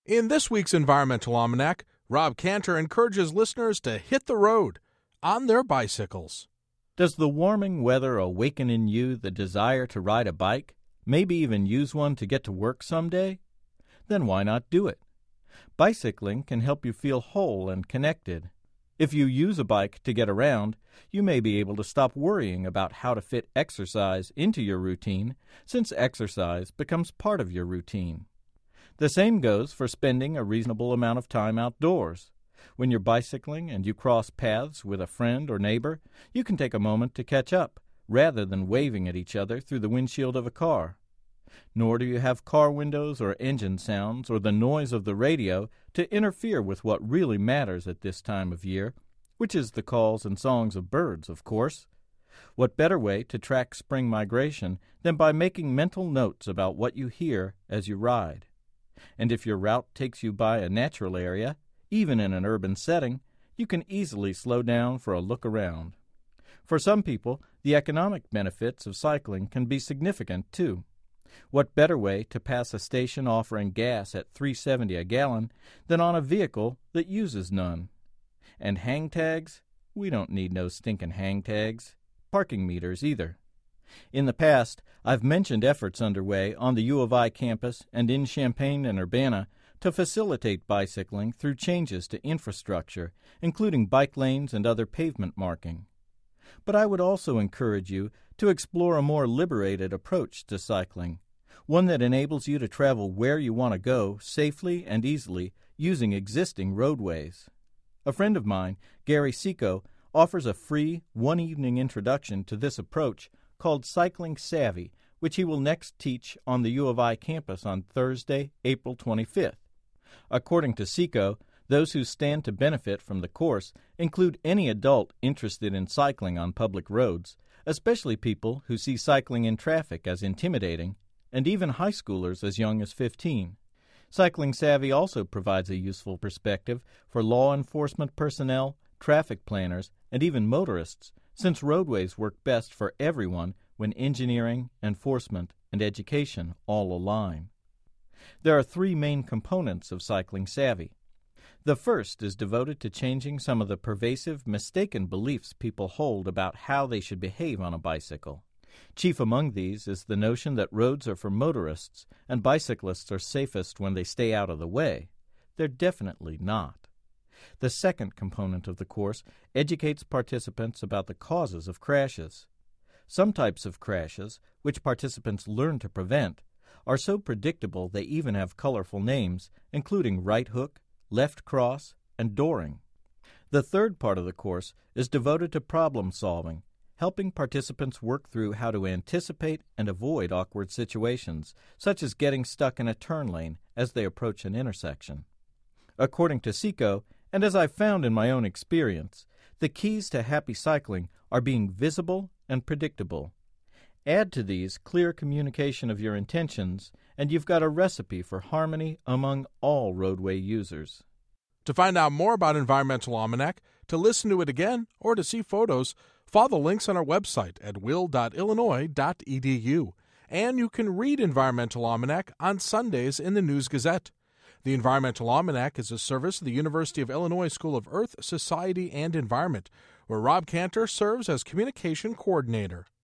In this week's Environmental Almanac, Rob Cantor encourages listeners to hit the road on their bicycles. Does the warming weather awaken in you the desire to ride a bike, maybe even use one to get to work someday? Then why not do it? Bicycling can help you feel whole and connected. If you use a bike to get around, you may be able to stop worrying about how to fit exercise into your routine, since exercise becomes part of your routine. The same goes for spending a reasonable amount of time outdoors. When you're bicycling and you cross paths with a friend or neighbor, you can take a moment to catch up, rather than waving at each other through the windshield of a car. Nor do you have car windows or engine sounds or the noise of the radio to interfere with what really matters at this time of year, which is the calls and songs of birds, of course. What better way to track spring migration than by making mental notes about what you hear as you ride? And if your route takes you by a natural area, even in an urban setting, you can easily slow down for a look around. For some people, the economic benefits of cycling can be significant, too. What better way to pass a station offering gas at $3.70 a gallon than on a vehicle that uses none? And hang tags? We don't need no stinking hang tags. Parking meters either. In the past, I've mentioned efforts underway on the U of I campus and in Champaign and Urbana to facilitate bicycling through changes to infrastructure, including bike lanes and other pavement marking. But I would also encourage you to explore a more liberated approach to cycling, one that enables you to travel where you want to go safely and easily using existing roadways. A friend of mine, Gary Seco, offers a free one-evening introduction to this approach called Cycling Savvy, which he will next teach on the U of I campus on Thursday, April 25th. According to Seco, those who stand to benefit from the course include any adult interested in cycling on public roads, especially people who see cycling in traffic as intimidating, and even high schoolers as young as 15. Cycling Savvy also provides a useful perspective for law enforcement personnel, traffic planners, and even motorists, since roadways work best for everyone when engineering, enforcement, and education all align. There are three main components of Cycling Savvy. The first is devoted to changing some of the pervasive, mistaken beliefs people hold about how they should behave on a bicycle. Chief among these is the notion that roads are for motorists and bicyclists are safest when they stay out of the way. They're definitely not. The second component of the course educates participants about the causes of crashes. Some types of crashes, which participants learn to prevent, are so predictable they even have colorful names, including right hook, left cross, and dooring. The third part of the course is devoted to problem solving, helping participants work through how to anticipate and avoid awkward situations, such as getting stuck in a turn lane as they approach an intersection. According to Seco, and as I've found in my own experience, the keys to happy cycling are being visible and predictable. Add to these clear communication of your intentions, and you've got a recipe for harmony among all roadway users. To find out more about Environmental Almanac, to listen to it again, or to see photos, follow the links on our website at will.illinois.edu. And you can read Environmental Almanac on Sundays in the News-Gazette. The Environmental Almanac is a service of the University of Illinois School of Earth, Society, and Environment, where Rob Cantor serves as Communication Coordinator.